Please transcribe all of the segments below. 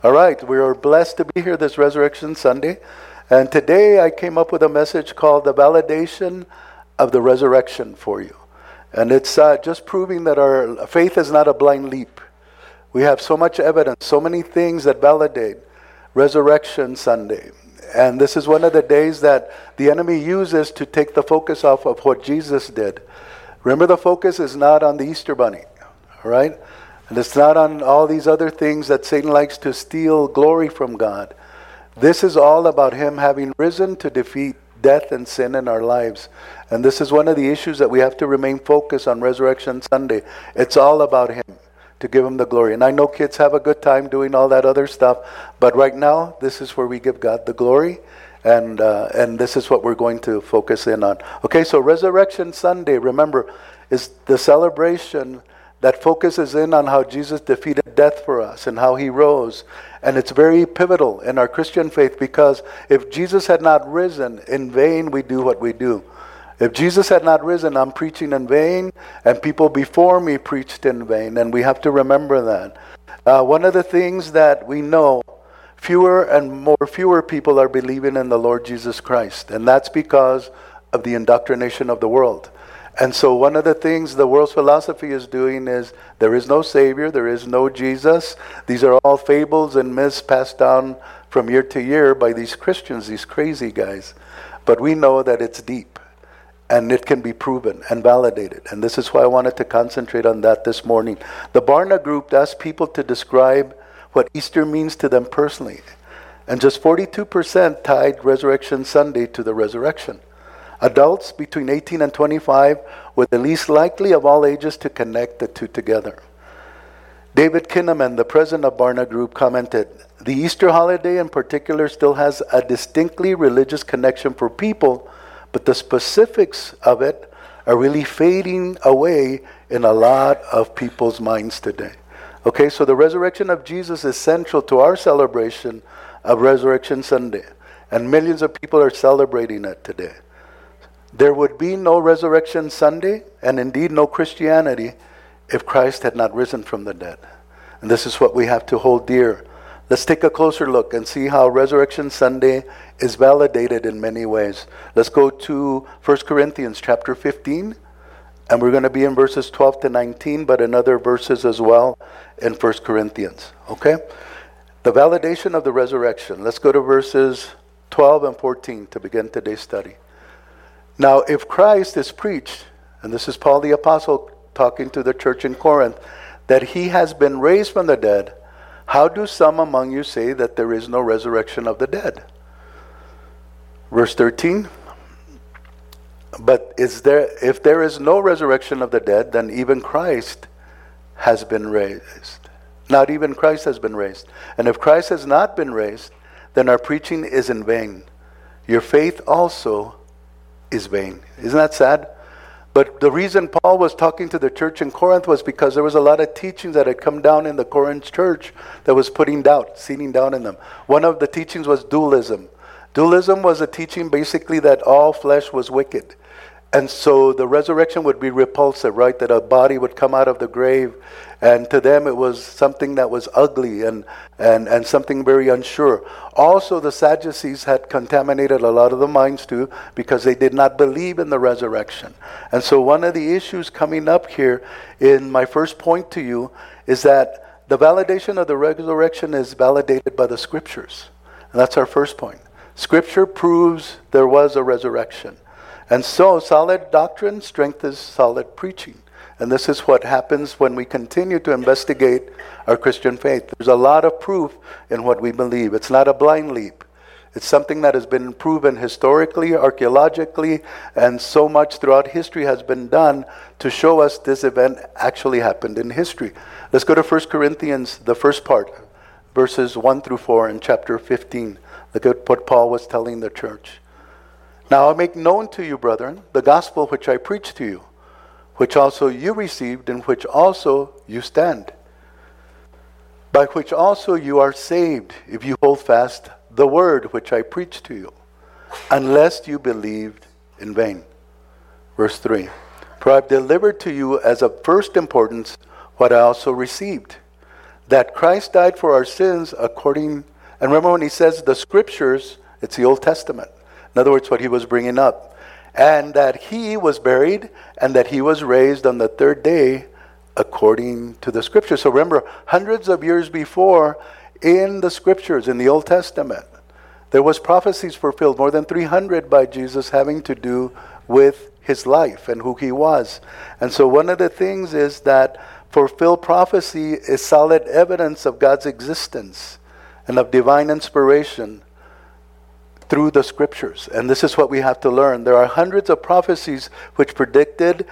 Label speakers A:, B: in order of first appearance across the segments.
A: All right, we are blessed to be here this Resurrection Sunday. And today I came up with a message called The Validation of the Resurrection for you. And it's just proving that our faith is not a blind leap. We have so much evidence, so many things that validate Resurrection Sunday. And this is one of the days that the enemy uses to take the focus off of what Jesus did. Remember, the focus is not on the Easter Bunny, all right? And it's not on all these other things that Satan likes to steal glory from God. This is all about him having risen to defeat death and sin in our lives. And this is one of the issues that we have to remain focused on Resurrection Sunday. It's all about him, to give him the glory. And I know kids have a good time doing all that other stuff, but right now, this is where we give God the glory. And this is what we're going to focus in on. Okay, so Resurrection Sunday, remember, is the celebration that focuses in on how Jesus defeated death for us and how he rose. And it's very pivotal in our Christian faith, because if Jesus had not risen, in vain we do what we do. If Jesus had not risen, I'm preaching in vain, and people before me preached in vain. And we have to remember that. One of the things that we know, fewer people are believing in the Lord Jesus Christ. And that's because of the indoctrination of the world. And so one of the things the world's philosophy is doing is there is no Savior, there is no Jesus. These are all fables and myths passed down from year to year by these Christians, these crazy guys. But we know that it's deep, and it can be proven and validated. And this is why I wanted to concentrate on that this morning. The Barna Group asked people to describe what Easter means to them personally. And just 42% tied Resurrection Sunday to the resurrection. Adults between 18 and 25 were the least likely of all ages to connect the two together. David Kinnaman, the president of Barna Group, commented, "The Easter holiday in particular still has a distinctly religious connection for people, but the specifics of it are really fading away in a lot of people's minds today." Okay, so the resurrection of Jesus is central to our celebration of Resurrection Sunday, and millions of people are celebrating it today. There would be no Resurrection Sunday, and indeed no Christianity, if Christ had not risen from the dead. And this is what we have to hold dear. Let's take a closer look and see how Resurrection Sunday is validated in many ways. Let's go to 1 Corinthians chapter 15, and we're going to be in verses 12 to 19, but in other verses as well in 1 Corinthians. Okay? The validation of the resurrection. Let's go to verses 12 and 14 to begin today's study. Now, if Christ is preached, and this is Paul the Apostle talking to the church in Corinth, that he has been raised from the dead, how do some among you say that there is no resurrection of the dead? Verse 13, but if there is no resurrection of the dead, then even Christ has been raised. Not even Christ has been raised. And if Christ has not been raised, then our preaching is in vain. Your faith also is vain. Isn't that sad? But the reason Paul was talking to the church in Corinth was because there was a lot of teachings that had come down in the Corinth church that was seeding down in them. One of the teachings was dualism. Dualism was a teaching basically that all flesh was wicked. And so the resurrection would be repulsive, right? That a body would come out of the grave. And to them it was something that was ugly and something very unsure. Also, the Sadducees had contaminated a lot of the minds too, because they did not believe in the resurrection. And so one of the issues coming up here in my first point to you is that the validation of the resurrection is validated by the scriptures. And that's our first point. Scripture proves there was a resurrection. And so solid doctrine strengthens solid preaching. And this is what happens when we continue to investigate our Christian faith. There's a lot of proof in what we believe. It's not a blind leap. It's something that has been proven historically, archaeologically, and so much throughout history has been done to show us this event actually happened in history. Let's go to 1 Corinthians, the first part, verses 1 through 4 in chapter 15. Look at what Paul was telling the church. Now I make known to you, brethren, the gospel which I preached to you, which also you received, in which also you stand, by which also you are saved, if you hold fast the word which I preached to you, unless you believed in vain. Verse 3, for I have delivered to you as of first importance what I also received, that Christ died for our sins according, and remember when he says the scriptures, it's the Old Testament. In other words, what he was bringing up. And that he was buried and that he was raised on the third day according to the scriptures. So remember, hundreds of years before, in the scriptures, in the Old Testament, there was prophecies fulfilled, more than 300 by Jesus, having to do with his life and who he was. And so one of the things is that fulfilled prophecy is solid evidence of God's existence and of divine inspiration through the scriptures. And this is what we have to learn. There are hundreds of prophecies which predicted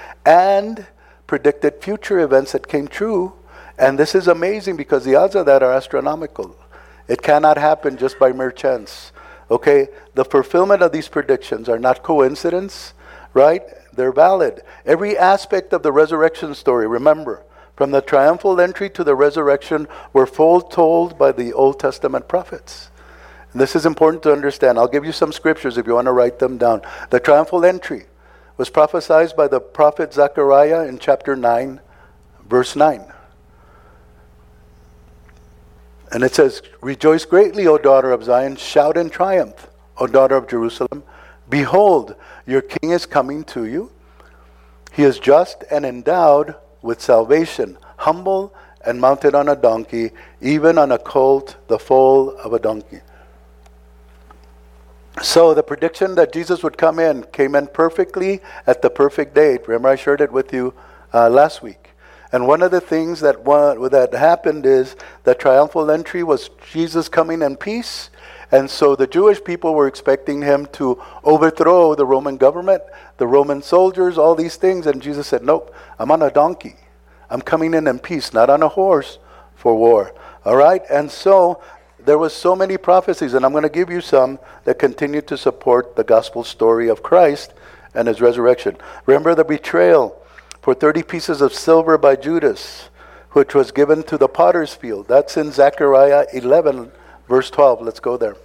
A: future events that came true. And this is amazing because the odds of that are astronomical. It cannot happen just by mere chance. Okay? The fulfillment of these predictions are not coincidence, right? They're valid. Every aspect of the resurrection story, remember, from the triumphal entry to the resurrection, were foretold by the Old Testament prophets. And this is important to understand. I'll give you some scriptures if you want to write them down. The triumphal entry was prophesied by the prophet Zechariah in chapter 9, verse 9. And it says, "Rejoice greatly, O daughter of Zion. Shout in triumph, O daughter of Jerusalem. Behold, your king is coming to you. He is just and endowed with salvation, humble and mounted on a donkey, even on a colt, the foal of a donkey." So the prediction that Jesus would come in came in perfectly at the perfect date. Remember, I shared it with you last week. And one of the things that happened is the triumphal entry was Jesus coming in peace. And so the Jewish people were expecting him to overthrow the Roman government, the Roman soldiers, all these things. And Jesus said, "Nope, I'm on a donkey. I'm coming in peace, not on a horse for war." All right? And so there was so many prophecies, and I'm going to give you some that continue to support the gospel story of Christ and his resurrection. Remember the betrayal for 30 pieces of silver by Judas, which was given to the potter's field. That's in Zechariah 11, verse 12. Let's go there.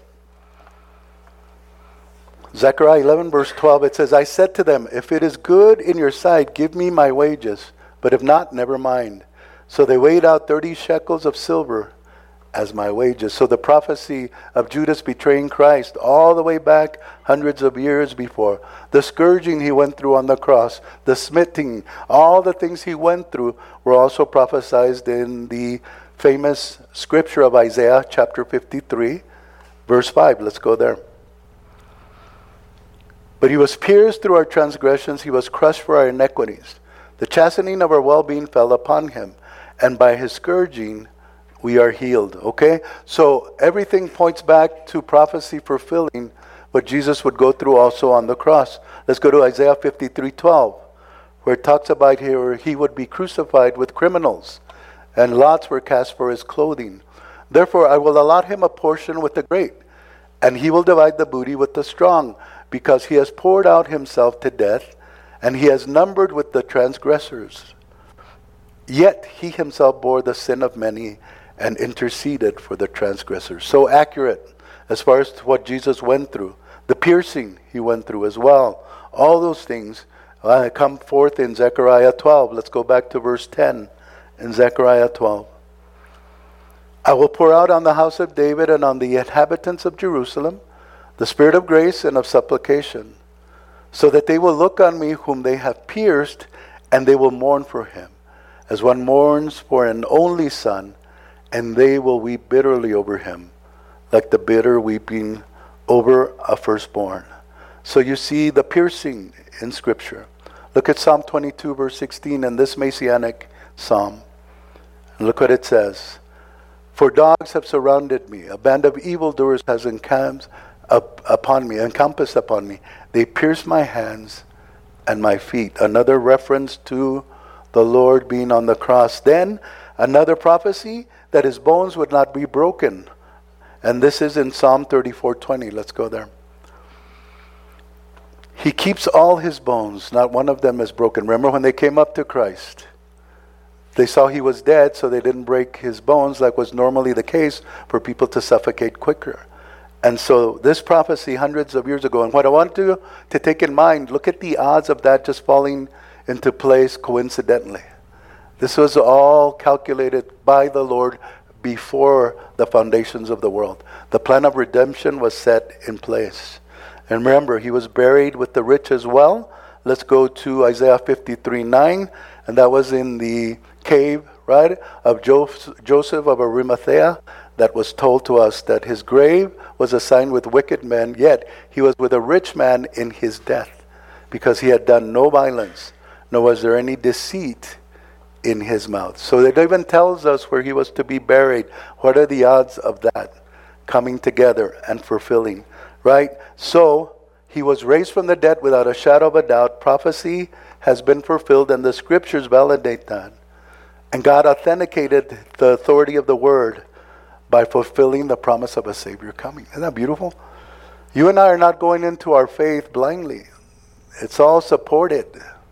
A: Zechariah 11, verse 12, it says, "I said to them, if it is good in your sight, give me my wages, but if not, never mind. So they weighed out 30 shekels of silver as my wages." So the prophecy of Judas betraying Christ all the way back hundreds of years before, the scourging he went through on the cross, the smitten, all the things he went through were also prophesied in the famous scripture of Isaiah chapter 53, verse 5. Let's go there. "But he was pierced through our transgressions, he was crushed for our iniquities. The chastening of our well-being fell upon him, and by his scourging we are healed." Okay? So everything points back to prophecy fulfilling what Jesus would go through also on the cross. Let's go to Isaiah 53:12, where it talks about here he would be crucified with criminals, and lots were cast for his clothing. "Therefore I will allot him a portion with the great, and he will divide the booty with the strong, because he has poured out himself to death, and he has numbered with the transgressors. Yet he himself bore the sin of many and interceded for the transgressors." So accurate as far as what Jesus went through. The piercing he went through as well. All those things come forth in Zechariah 12. Let's go back to verse 10 in Zechariah 12. "I will pour out on the house of David and on the inhabitants of Jerusalem the spirit of grace and of supplication, so that they will look on me whom they have pierced, and they will mourn for him, as one mourns for an only son, and they will weep bitterly over him, like the bitter weeping over a firstborn." So you see the piercing in Scripture. Look at Psalm 22, verse 16, in this Messianic psalm. And look what it says. "For dogs have surrounded me, a band of evildoers has encamped encompassed upon me. They pierced my hands and my feet." Another reference to the Lord being on the cross. Then another prophecy that his bones would not be broken. And this is in Psalm 34:20. Let's go there. "He keeps all his bones, not one of them is broken." Remember when they came up to Christ, they saw he was dead, so they didn't break his bones like was normally the case for people to suffocate quicker. And so this prophecy hundreds of years ago, and what I want you to take in mind, look at the odds of that just falling into place coincidentally. This was all calculated by the Lord before the foundations of the world. The plan of redemption was set in place. And remember, he was buried with the rich as well. Let's go to Isaiah 53:9, and that was in the cave, right, of Joseph of Arimathea, that was told to us that his grave was assigned with wicked men, yet he was with a rich man in his death, because he had done no violence, nor was there any deceit in his mouth. So it even tells us where he was to be buried. What are the odds of that coming together and fulfilling, right? So he was raised from the dead without a shadow of a doubt. Prophecy has been fulfilled, and the scriptures validate that. And God authenticated the authority of the word by fulfilling the promise of a Savior coming. Isn't that beautiful? You and I are not going into our faith blindly. It's all supported.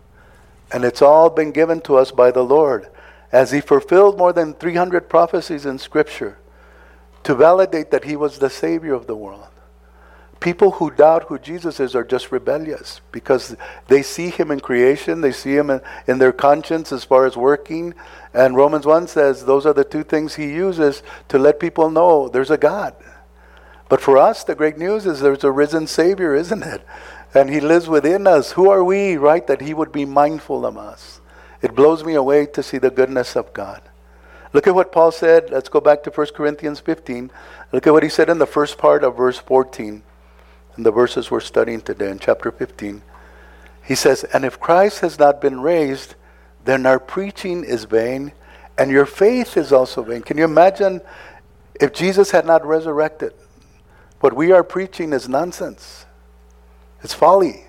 A: And it's all been given to us by the Lord, as he fulfilled more than 300 prophecies in Scripture to validate that he was the Savior of the world. People who doubt who Jesus is are just rebellious, because they see him in creation, they see him in their conscience as far as working. And Romans 1 says those are the two things he uses to let people know there's a God. But for us, the great news is there's a risen Savior, isn't it? And he lives within us. Who are we, right, that he would be mindful of us? It blows me away to see the goodness of God. Look at what Paul said. Let's go back to 1 Corinthians 15. Look at what he said in the first part of verse 14. In the verses we're studying today in chapter 15. He says, and if Christ has not been raised, then our preaching is vain, and your faith is also vain. Can you imagine if Jesus had not resurrected? What we are preaching is nonsense. It's folly.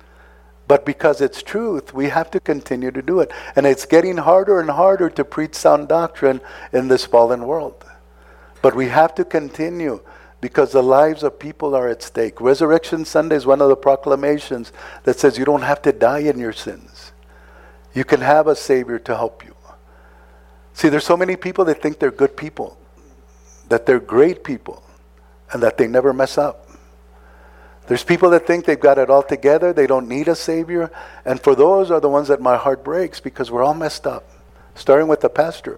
A: But because it's truth, we have to continue to do it. And it's getting harder and harder to preach sound doctrine in this fallen world. But we have to continue, because the lives of people are at stake. Resurrection Sunday is one of the proclamations that says you don't have to die in your sins. You can have a Savior to help you. See, there's so many people that think they're good people, that they're great people, and that they never mess up. There's people that think they've got it all together, they don't need a Savior, and for those are the ones that my heart breaks, because we're all messed up, starting with the pastor.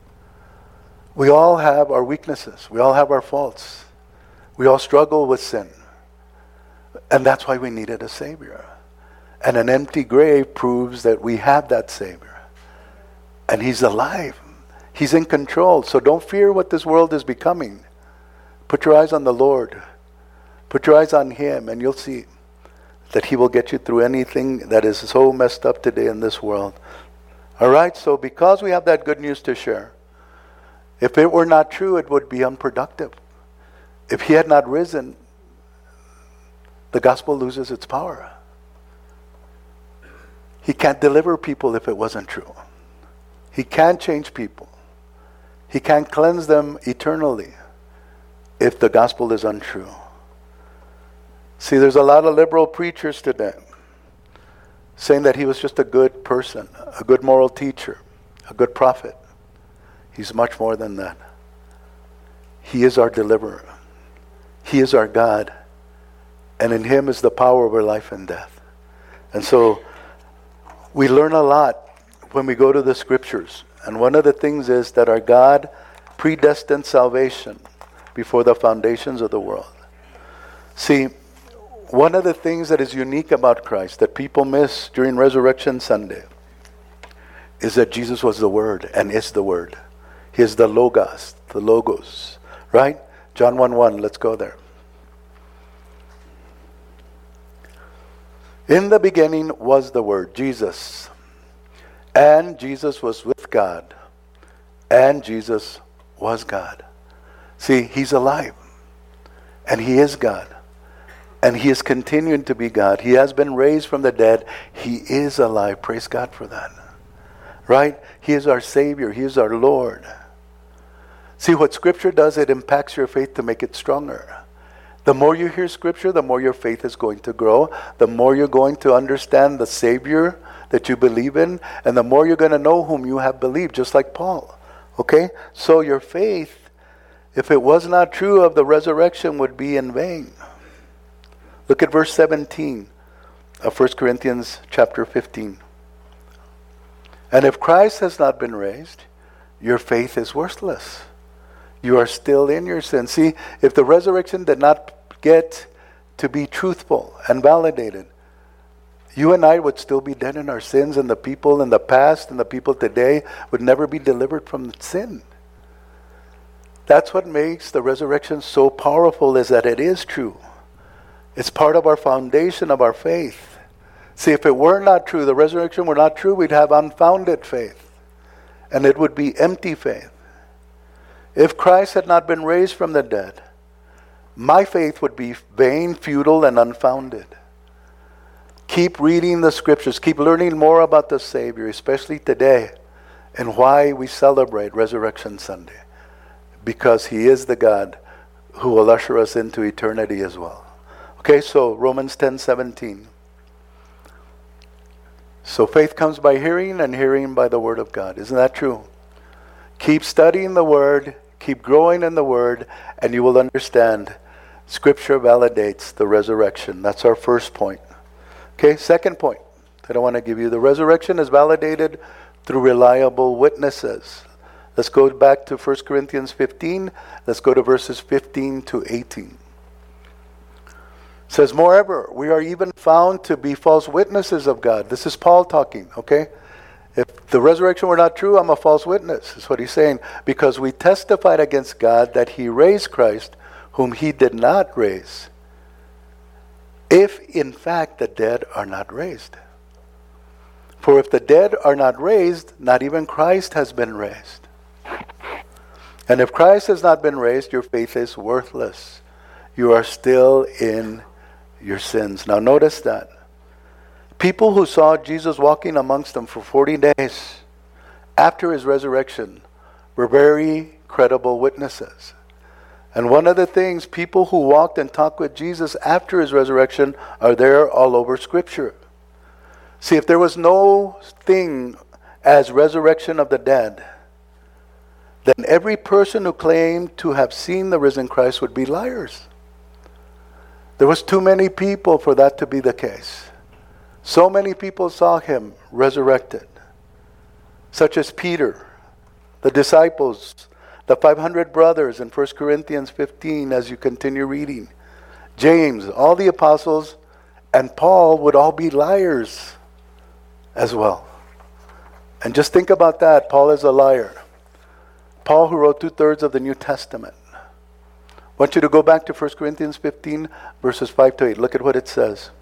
A: We all have our weaknesses. We all have our faults. We all struggle with sin. And that's why we needed a Savior. And an empty grave proves that we have that Savior. And he's alive. He's in control. So don't fear what this world is becoming. Put your eyes on the Lord. Put your eyes on him, and you'll see that he will get you through anything that is so messed up today in this world. All right, so because we have that good news to share, if it were not true, it would be unproductive. If he had not risen, the gospel loses its power. He can't deliver people if it wasn't true. He can't change people. He can't cleanse them eternally if the gospel is untrue. See, there's a lot of liberal preachers today saying that he was just a good person, a good moral teacher, a good prophet. He's much more than that. He is our deliverer. He is our God, and in him is the power over life and death. And so we learn a lot when we go to the scriptures. And one of the things is that our God predestined salvation before the foundations of the world. See, one of the things that is unique about Christ that people miss during Resurrection Sunday is that Jesus was the Word and is the Word. He is the Logos, right? John 1:1, let's go there. In the beginning was the Word, Jesus. And Jesus was with God. And Jesus was God. See, he's alive. And he is God. And he is continuing to be God. He has been raised from the dead. He is alive. Praise God for that. Right? He is our Savior. He is our Lord. See, what Scripture does, it impacts your faith to make it stronger. The more you hear Scripture, the more your faith is going to grow. The more you're going to understand the Savior that you believe in. And the more you're going to know whom you have believed, just like Paul. Okay? So your faith, if it was not true of the resurrection, would be in vain. Look at verse 17 of 1 Corinthians chapter 15. And if Christ has not been raised, your faith is worthless. You are still in your sin. See, if the resurrection did not get to be truthful and validated, you and I would still be dead in our sins, and the people in the past and the people today would never be delivered from sin. That's what makes the resurrection so powerful, is that it is true. It's part of our foundation of our faith. See, if it were not true, the resurrection were not true, we'd have unfounded faith. And it would be empty faith. If Christ had not been raised from the dead, my faith would be vain, futile, and unfounded. Keep reading the scriptures. Keep learning more about the Savior, especially today, and why we celebrate Resurrection Sunday. Because He is the God who will usher us into eternity as well. Okay, so Romans 10:17. So faith comes by hearing, and hearing by the Word of God. Isn't that true? Keep studying the Word, keep growing in the Word, and you will understand Scripture validates the resurrection. That's our first point. Okay, second point that I want to give you. The resurrection is validated through reliable witnesses. Let's go back to 1 Corinthians 15. Let's go to verses 15 to 18. It says, moreover, we are even found to be false witnesses of God. This is Paul talking, okay? If the resurrection were not true, I'm a false witness, is what he's saying. Because we testified against God that He raised Christ, whom He did not raise, if in fact the dead are not raised. For if the dead are not raised, not even Christ has been raised. And if Christ has not been raised, your faith is worthless. You are still in your sins. Now notice that. People who saw Jesus walking amongst them for 40 days after His resurrection were very credible witnesses. And one of the things, people who walked and talked with Jesus after His resurrection are there all over Scripture. See, if there was no thing as resurrection of the dead, then every person who claimed to have seen the risen Christ would be liars. There was too many people for that to be the case. So many people saw Him resurrected, such as Peter, the disciples, the 500 brothers in 1 Corinthians 15 as you continue reading, James, all the apostles, and Paul would all be liars as well. And just think about that. Paul is a liar. Paul, who wrote 2/3 of the New Testament. I want you to go back to 1 Corinthians 15, verses 5 to 8. Look at what it says.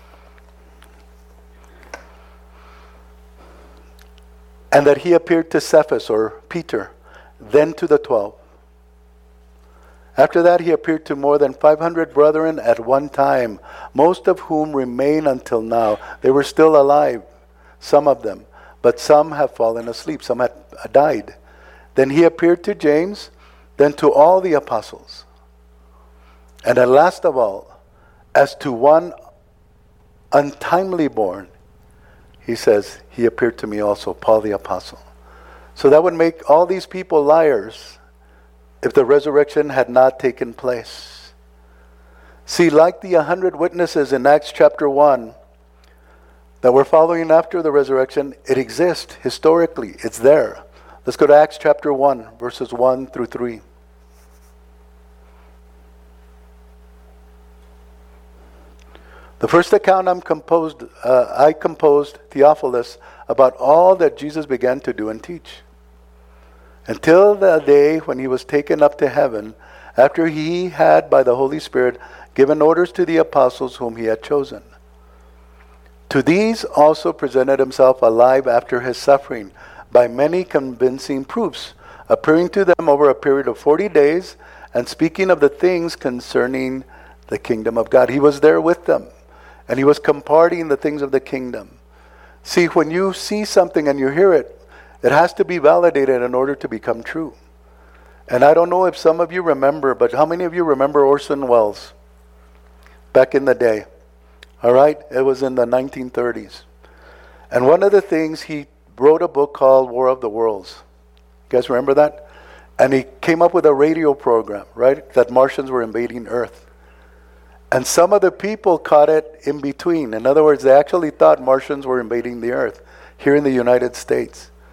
A: And that He appeared to Cephas, or Peter, then to the 12. After that, He appeared to more than 500 brethren at one time, most of whom remain until now. They were still alive, some of them, but some have fallen asleep, some had died. Then He appeared to James, then to all the apostles. And at last of all, as to one untimely born, He says, He appeared to me also, Paul the apostle. So that would make all these people liars if the resurrection had not taken place. See, like the 100 witnesses in Acts chapter 1 that were following after the resurrection, it exists historically. It's there. Let's go to Acts chapter 1, verses 1 through 3. The first account I composed, Theophilus, about all that Jesus began to do and teach, until the day when He was taken up to heaven, after He had, by the Holy Spirit, given orders to the apostles whom He had chosen. To these also presented Himself alive after His suffering, by many convincing proofs, appearing to them over a period of 40 days, and speaking of the things concerning the kingdom of God. He was there with them. And He was imparting the things of the kingdom. See, when you see something and you hear it, it has to be validated in order to become true. And I don't know if some of you remember, but how many of you remember Orson Welles? Back in the day. All right? It was in the 1930s. And one of the things, he wrote a book called War of the Worlds. You guys remember that? And he came up with a radio program, right? That Martians were invading Earth. And some of the people caught it in between. In other words, they actually thought Martians were invading the Earth here in the United States.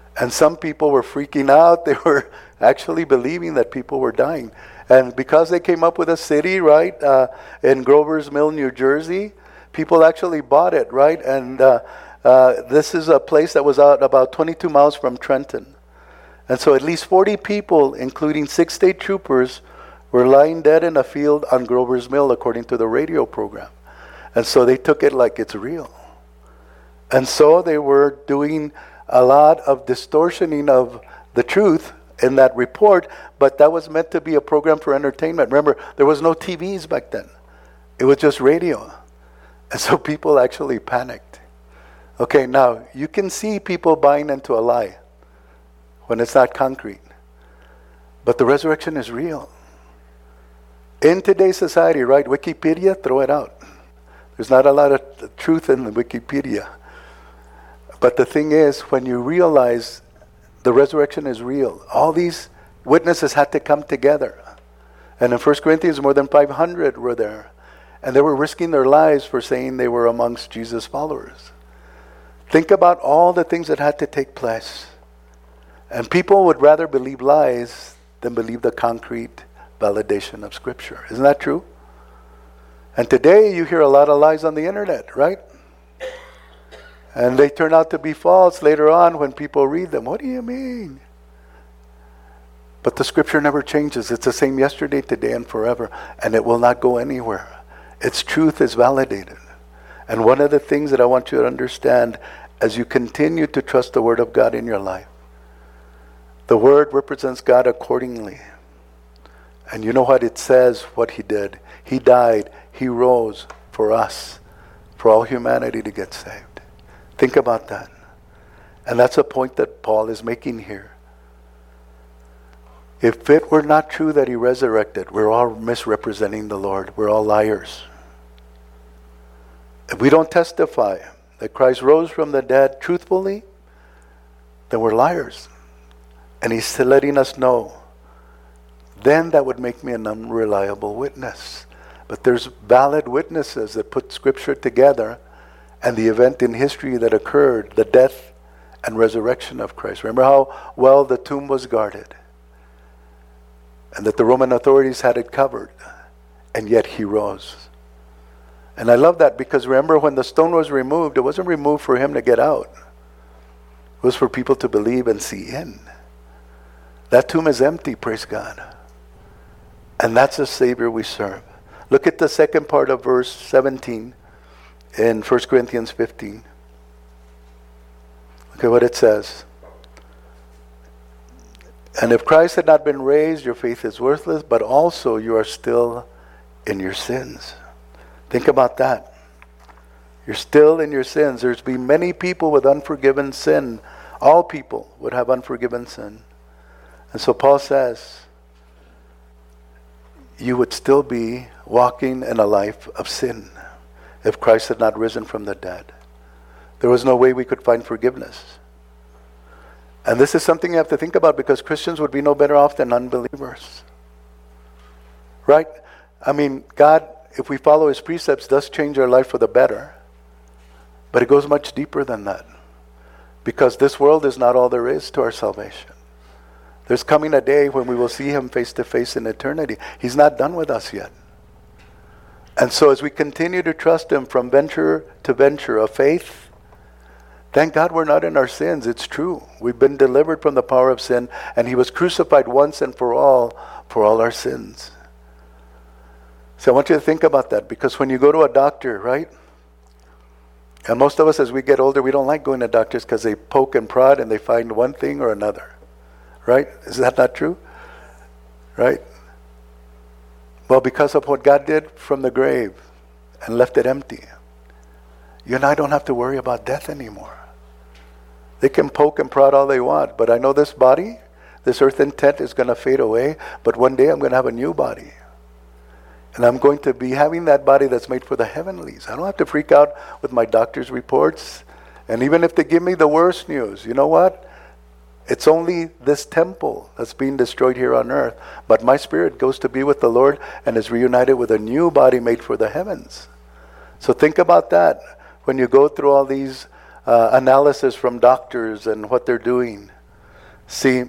A: And some people were freaking out. They were actually believing that people were dying. And because they came up with a city, right, in Grover's Mill, New Jersey, people actually bought it, right? And this is a place that was out about 22 miles from Trenton. And so at least 40 people, including 6 state troopers, were lying dead in a field on Grover's Mill, according to the radio program. And so they took it like it's real. And so they were doing a lot of distortioning of the truth in that report, but that was meant to be a program for entertainment. Remember, there was no TVs back then. It was just radio. And so people actually panicked. Okay, now, you can see people buying into a lie when it's not concrete. But the resurrection is real. In today's society, right, Wikipedia, throw it out. There's not a lot of truth in the Wikipedia. But the thing is, when you realize the resurrection is real, all these witnesses had to come together. And in 1 Corinthians, more than 500 were there. And they were risking their lives for saying they were amongst Jesus' followers. Think about all the things that had to take place. And people would rather believe lies than believe the concrete validation of Scripture. Isn't that true? And today you hear a lot of lies on the internet, right? And they turn out to be false later on when people read them. What do you mean? But the Scripture never changes. It's the same yesterday, today, and forever. And it will not go anywhere. Its truth is validated. And one of the things that I want you to understand as you continue to trust the Word of God in your life, the Word represents God accordingly. And you know what it says, what He did. He died. He rose for us, for all humanity to get saved. Think about that. And that's a point that Paul is making here. If it were not true that He resurrected, we're all misrepresenting the Lord. We're all liars. If we don't testify that Christ rose from the dead truthfully, then we're liars. And He's still letting us know. Then that would make me an unreliable witness. But there's valid witnesses that put Scripture together and the event in history that occurred, the death and resurrection of Christ. Remember how well the tomb was guarded, and that the Roman authorities had it covered, and yet He rose. And I love that, because remember, when the stone was removed, it wasn't removed for Him to get out. It was for people to believe and see in. That tomb is empty, praise God. And that's the Savior we serve. Look at the second part of verse 17 in 1 Corinthians 15. Look at what it says. And if Christ had not been raised, your faith is worthless, but also you are still in your sins. Think about that. You're still in your sins. There's been many people with unforgiven sin. All people would have unforgiven sin. And so Paul says, you would still be walking in a life of sin if Christ had not risen from the dead. There was no way we could find forgiveness. And this is something you have to think about, because Christians would be no better off than unbelievers. Right? I mean, God, if we follow His precepts, does change our life for the better. But it goes much deeper than that. Because this world is not all there is to our salvation. There's coming a day when we will see Him face to face in eternity. He's not done with us yet. And so as we continue to trust Him from venture to venture of faith, thank God we're not in our sins. It's true. We've been delivered from the power of sin, and He was crucified once and for all our sins. So I want you to think about that, because when you go to a doctor, right? And most of us, as we get older, we don't like going to doctors because they poke and prod and they find one thing or another. Right? Is that not true? Right? Well, because of what God did from the grave and left it empty, you and I don't have to worry about death anymore. They can poke and prod all they want, but I know this body, this earthen tent, is going to fade away, but one day I'm going to have a new body. And I'm going to be having that body that's made for the heavenlies. I don't have to freak out with my doctor's reports. And even if they give me the worst news, you know what? It's only this temple that's being destroyed here on earth. But my spirit goes to be with the Lord and is reunited with a new body made for the heavens. So think about that when you go through all these analysis from doctors and what they're doing, See,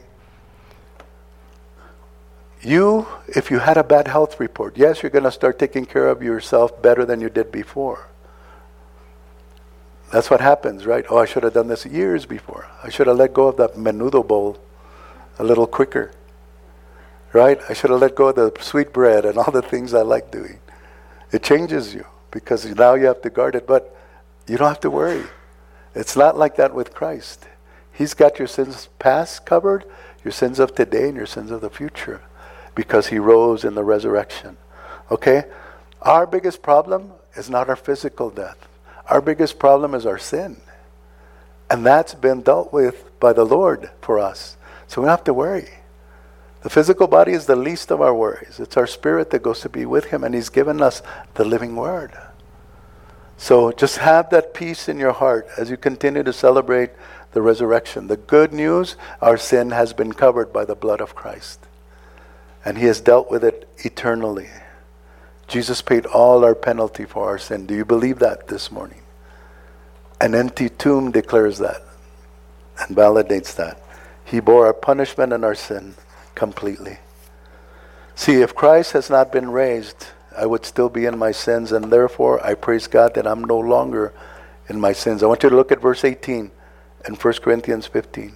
A: if you had a bad health report, yes, you're going to start taking care of yourself better than you did before. That's what happens, right? Oh, I should have done this years before. I should have let go of that menudo bowl a little quicker, right? I should have let go of the sweet bread and all the things I like doing. It changes you because now you have to guard it, but you don't have to worry. It's not like that with Christ. He's got your sins past covered, your sins of today, and your sins of the future, because he rose in the resurrection. Okay? Our biggest problem is not our physical death. Our biggest problem is our sin. And that's been dealt with by the Lord for us. So we don't have to worry. The physical body is the least of our worries. It's our spirit that goes to be with him, and he's given us the living word. So just have that peace in your heart as you continue to celebrate the resurrection. The good news, our sin has been covered by the blood of Christ. And he has dealt with it eternally. Jesus paid all our penalty for our sin. Do you believe that this morning? An empty tomb declares that and validates that. He bore our punishment and our sin completely. See, if Christ has not been raised, I would still be in my sins, and therefore I praise God that I'm no longer in my sins. I want you to look at verse 18 in 1 Corinthians 15.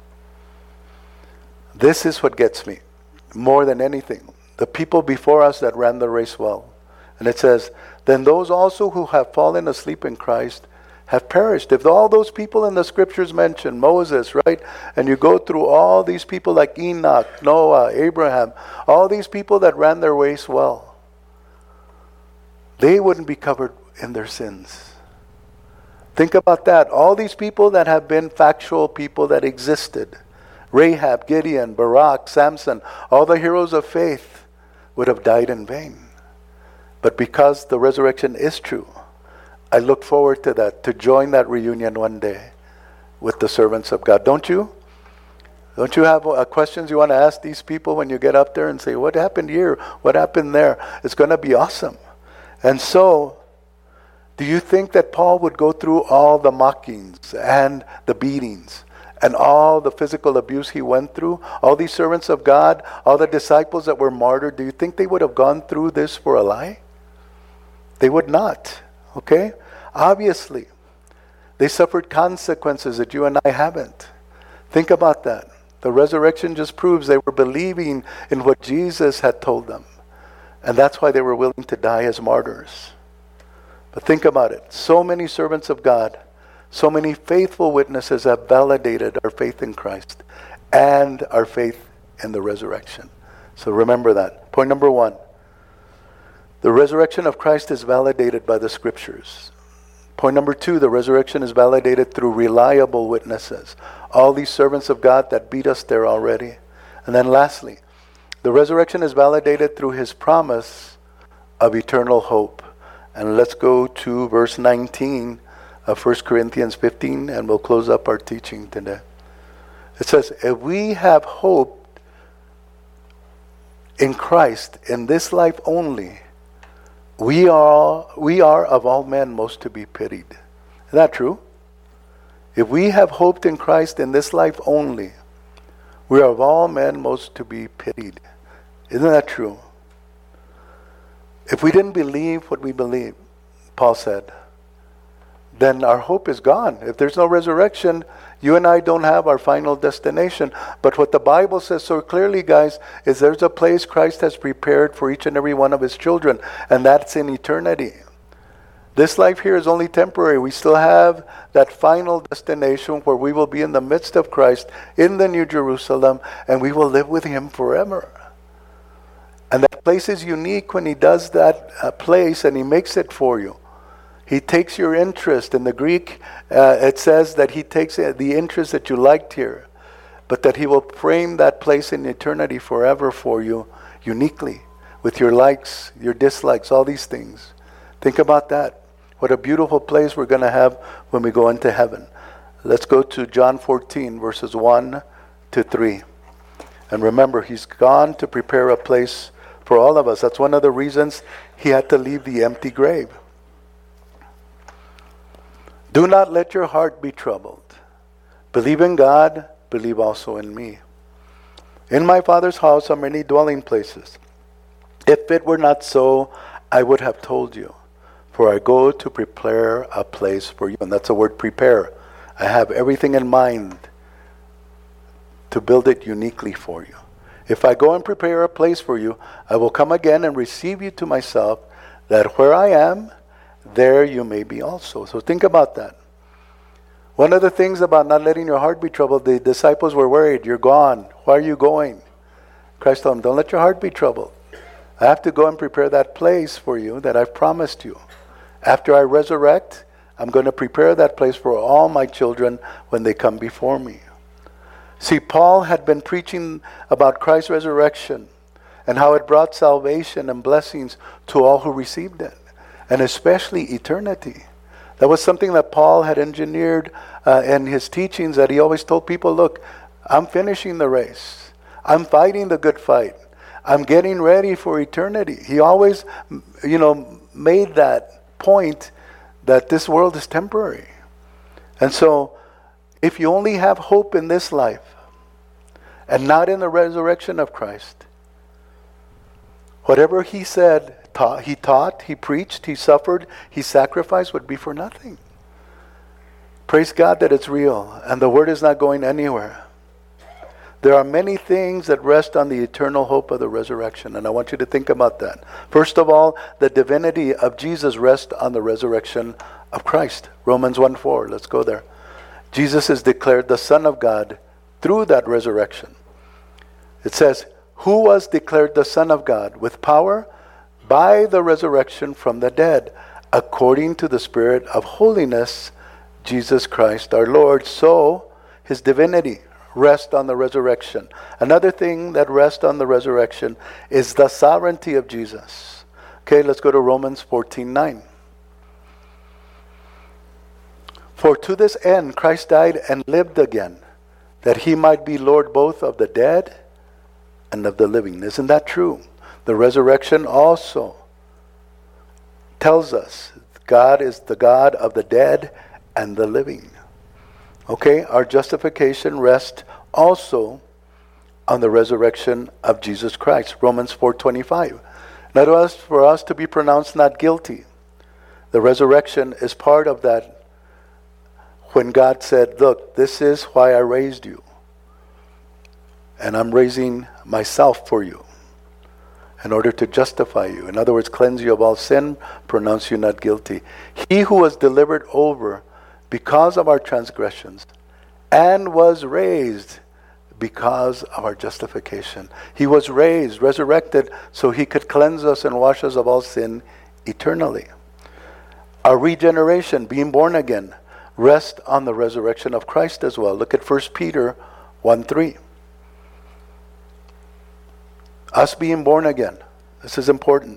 A: This is what gets me more than anything. The people before us that ran the race well. And it says, then those also who have fallen asleep in Christ have perished. If all those people in the scriptures mention, Moses, right? And you go through all these people like Enoch, Noah, Abraham, all these people that ran their race well, they wouldn't be covered in their sins. Think about that. All these people that have been factual people that existed, Rahab, Gideon, Barak, Samson, all the heroes of faith would have died in vain. But because the resurrection is true, I look forward to that, to join that reunion one day with the servants of God. Don't you? Don't you have questions you want to ask these people when you get up there and say, what happened here? What happened there? It's going to be awesome. And so, do you think that Paul would go through all the mockings and the beatings and all the physical abuse he went through? All these servants of God, all the disciples that were martyred, do you think they would have gone through this for a lie? They would not. Okay? Obviously, they suffered consequences that you and I haven't. Think about that. The resurrection just proves they were believing in what Jesus had told them. And that's why they were willing to die as martyrs. But think about it. So many servants of God, so many faithful witnesses have validated our faith in Christ and our faith in the resurrection. So remember that. Point number 1. The resurrection of Christ is validated by the scriptures. Point number 2, the resurrection is validated through reliable witnesses. All these servants of God that beat us there already. And then lastly, the resurrection is validated through his promise of eternal hope. And let's go to verse 19 of 1 Corinthians 15, and we'll close up our teaching today. It says, if we have hope in Christ in this life only, we are of all men most to be pitied. Is that true? If we have hoped in Christ in this life only, we are of all men most to be pitied. Isn't that true? If we didn't believe what we believe, Paul said, then our hope is gone. If there's no resurrection, you and I don't have our final destination. But what the Bible says so clearly, guys, is there's a place Christ has prepared for each and every one of his children, and that's in eternity. This life here is only temporary. We still have that final destination where we will be in the midst of Christ in the New Jerusalem, and we will live with him forever. And that place is unique when he does that place and he makes it for you. He takes your interest. In the Greek, it says that he takes the interest that you liked here, but that he will frame that place in eternity forever for you uniquely, with your likes, your dislikes, all these things. Think about that. What a beautiful place we're going to have when we go into heaven. Let's go to John 14, verses 1 to 3. And remember, he's gone to prepare a place for all of us. That's one of the reasons he had to leave the empty grave. Do not let your heart be troubled. Believe in God, believe also in me. In my Father's house are many dwelling places. If it were not so, I would have told you. For I go to prepare a place for you. And that's the word prepare. I have everything in mind to build it uniquely for you. If I go and prepare a place for you, I will come again and receive you to myself, that where I am, there you may be also. So think about that. One of the things about not letting your heart be troubled, the disciples were worried. You're gone. Why are you going? Christ told them, don't let your heart be troubled. I have to go and prepare that place for you that I've promised you. After I resurrect, I'm going to prepare that place for all my children when they come before me. See, Paul had been preaching about Christ's resurrection and how it brought salvation and blessings to all who received it, and especially eternity. That was something that Paul had engineered in his teachings, that he always told people, look, I'm finishing the race. I'm fighting the good fight. I'm getting ready for eternity. He always, made that point that this world is temporary. And so, if you only have hope in this life and not in the resurrection of Christ, whatever he said, he taught, he preached, he suffered, he sacrificed would be for nothing. Praise God that it's real and the word is not going anywhere. There are many things that rest on the eternal hope of the resurrection, and I want you to think about that. First of all, the divinity of Jesus rests on the resurrection of Christ. Romans 1:4, let's go there. Jesus is declared the Son of God through that resurrection. It says, who was declared the Son of God with power by the resurrection from the dead, according to the Spirit of holiness, Jesus Christ our Lord. So, his divinity rests on the resurrection. Another thing that rests on the resurrection is the sovereignty of Jesus. Okay, let's go to Romans 14:9. For to this end Christ died and lived again, that he might be Lord both of the dead and of the living. Isn't that true? The resurrection also tells us God is the God of the dead and the living. Okay, our justification rests also on the resurrection of Jesus Christ. Romans 4:25. Not us for us to be pronounced not guilty. The resurrection is part of that. When God said, look, this is why I raised you. And I'm raising myself for you in order to justify you. In other words, cleanse you of all sin, pronounce you not guilty. He who was delivered over because of our transgressions and was raised because of our justification. He was raised, resurrected, so he could cleanse us and wash us of all sin eternally. Our regeneration, being born again, rests on the resurrection of Christ as well. Look at 1 Peter 1:3. Us being born again. This is important.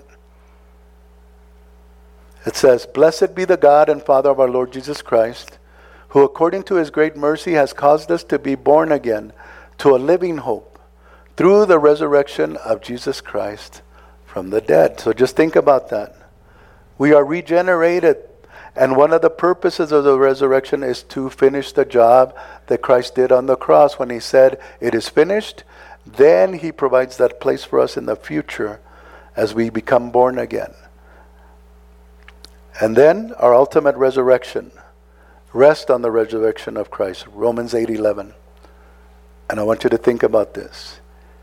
A: It says, blessed be the God and Father of our Lord Jesus Christ, who according to his great mercy has caused us to be born again to a living hope through the resurrection of Jesus Christ from the dead. So just think about that. We are regenerated, and one of the purposes of the resurrection is to finish the job that Christ did on the cross when he said, it is finished. Then he provides that place for us in the future as we become born again. And then our ultimate resurrection rests on the resurrection of Christ. Romans 8:11. And I want you to think about this.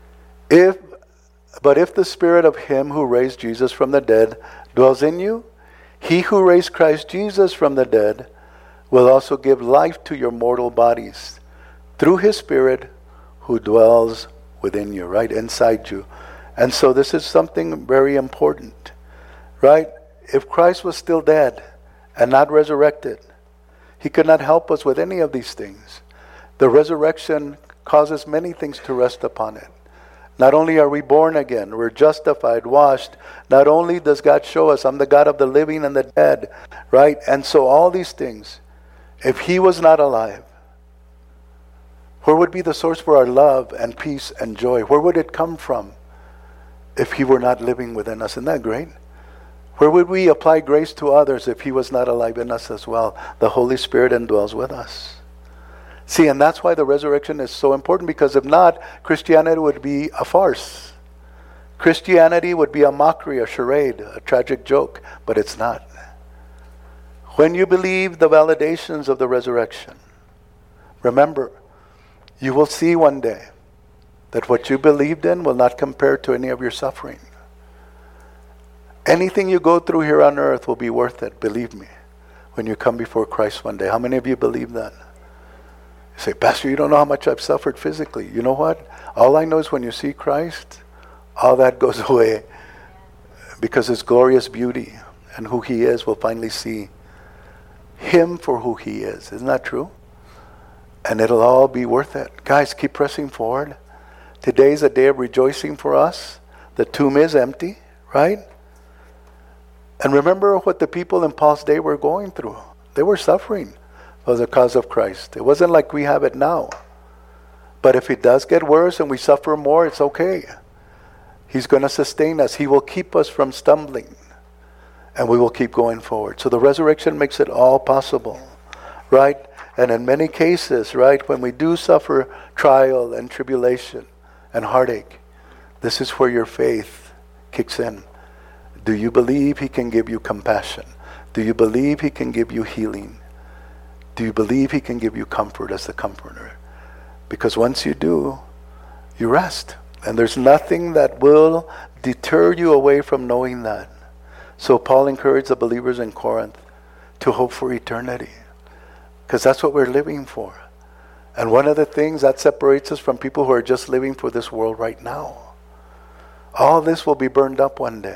A: But if the spirit of him who raised Jesus from the dead dwells in you, he who raised Christ Jesus from the dead will also give life to your mortal bodies through his spirit who dwells within you, right inside you. And so this is something very important, right? If Christ was still dead and not resurrected, he could not help us with any of these things. The resurrection causes many things to rest upon it. Not only are we born again, we're justified, washed. Not only does God show us, I'm the God of the living and the dead, right? And so all these things, if he was not alive, where would be the source for our love and peace and joy? Where would it come from if he were not living within us? Isn't that great? Where would we apply grace to others if he was not alive in us as well? The Holy Spirit indwells with us. See, and that's why the resurrection is so important, because if not, Christianity would be a farce. Christianity would be a mockery, a charade, a tragic joke, but it's not. When you believe the validations of the resurrection, remember, you will see one day that what you believed in will not compare to any of your suffering. Anything you go through here on earth will be worth it, believe me, when you come before Christ one day. How many of you believe that? You say, Pastor, you don't know how much I've suffered physically. You know what? All I know is when you see Christ, all that goes away, because His glorious beauty and who He is, will finally see Him for who He is. Isn't that true? And it'll all be worth it. Guys, keep pressing forward. Today's a day of rejoicing for us. The tomb is empty, right? And remember what the people in Paul's day were going through. They were suffering for the cause of Christ. It wasn't like we have it now. But if it does get worse and we suffer more, it's okay. He's going to sustain us. He will keep us from stumbling. And we will keep going forward. So the resurrection makes it all possible, right? And in many cases, right, when we do suffer trial and tribulation and heartache, this is where your faith kicks in. Do you believe He can give you compassion? Do you believe He can give you healing? Do you believe He can give you comfort as the comforter? Because once you do, you rest. And there's nothing that will deter you away from knowing that. So Paul encouraged the believers in Corinth to hope for eternity, because that's what we're living for. And one of the things that separates us from people who are just living for this world right now, all this will be burned up one day.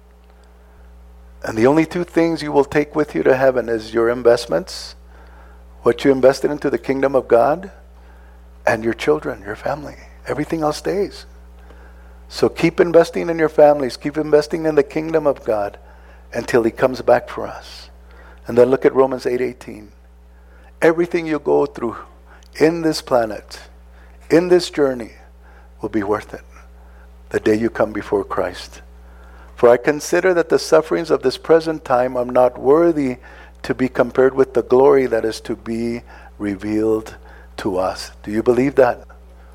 A: And the only two things you will take with you to heaven is your investments, what you invested into the kingdom of God, and your children, your family. Everything else stays. So keep investing in your families, keep investing in the kingdom of God until He comes back for us. And then look at Romans 8:18. Everything you go through in this planet, in this journey, will be worth it the day you come before Christ. For I consider that the sufferings of this present time are not worthy to be compared with the glory that is to be revealed to us. Do you believe that?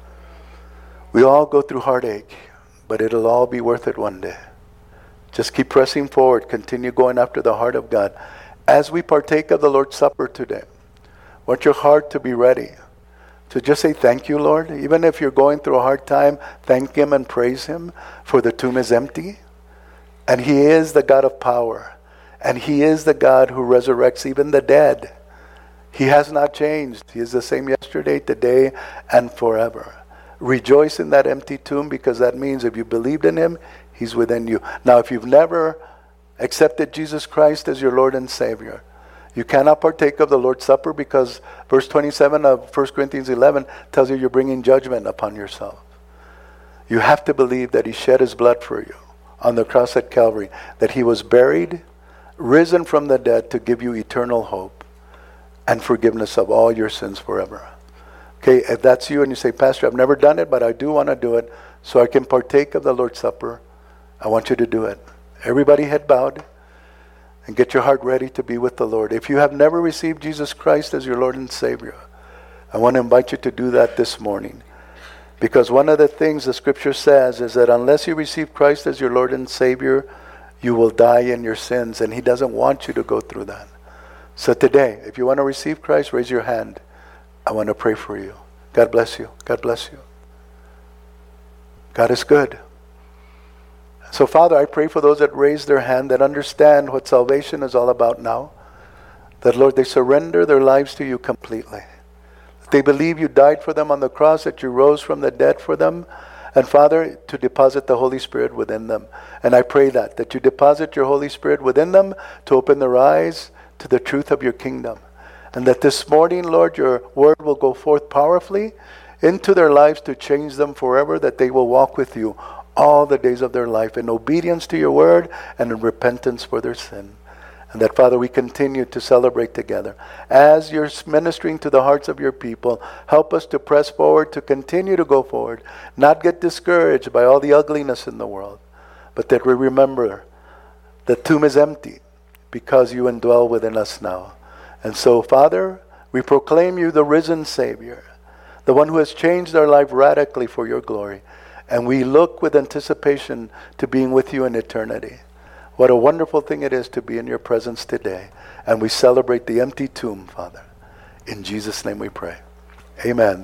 A: We all go through heartache, but it'll all be worth it one day. Just keep pressing forward. Continue going after the heart of God. As we partake of the Lord's Supper today, want your heart to be ready to just say, thank you, Lord. Even if you're going through a hard time, thank Him and praise Him, for the tomb is empty. And He is the God of power. And He is the God who resurrects even the dead. He has not changed. He is the same yesterday, today, and forever. Rejoice in that empty tomb, because that means if you believed in Him, He's within you. Now, if you've never accepted Jesus Christ as your Lord and Savior, you cannot partake of the Lord's Supper, because verse 27 of 1 Corinthians 11 tells you you're bringing judgment upon yourself. You have to believe that He shed His blood for you on the cross at Calvary, that He was buried, risen from the dead to give you eternal hope and forgiveness of all your sins forever. Okay, if that's you and you say, Pastor, I've never done it, but I do want to do it so I can partake of the Lord's Supper, I want you to do it. Everybody head bowed, and get your heart ready to be with the Lord. If you have never received Jesus Christ as your Lord and Savior, I want to invite you to do that this morning. Because one of the things the Scripture says is that unless you receive Christ as your Lord and Savior, you will die in your sins, and He doesn't want you to go through that. So today, if you want to receive Christ, raise your hand. I want to pray for you. God bless you. God bless you. God is good. So Father, I pray for those that raise their hand, that understand what salvation is all about now. That, Lord, they surrender their lives to you completely. They believe you died for them on the cross, that you rose from the dead for them. And Father, to deposit the Holy Spirit within them. And I pray that you deposit your Holy Spirit within them to open their eyes to the truth of your kingdom. And that this morning, Lord, your word will go forth powerfully into their lives to change them forever, that they will walk with you all the days of their life in obedience to your word and in repentance for their sin. And that, Father, we continue to celebrate together. As you're ministering to the hearts of your people, help us to press forward, to continue to go forward, not get discouraged by all the ugliness in the world, but that we remember the tomb is empty because you indwell within us now. And so, Father, We proclaim you the risen Savior, the one who has changed our life radically for your glory. And we look with anticipation to being with you in eternity. What a wonderful thing it is to be in your presence today. And we celebrate the empty tomb, Father. In Jesus' name we pray. Amen.